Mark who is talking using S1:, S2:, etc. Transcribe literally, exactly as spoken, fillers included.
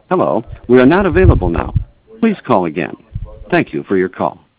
S1: Hello, we are not available now. Please call again. Thank you for your call.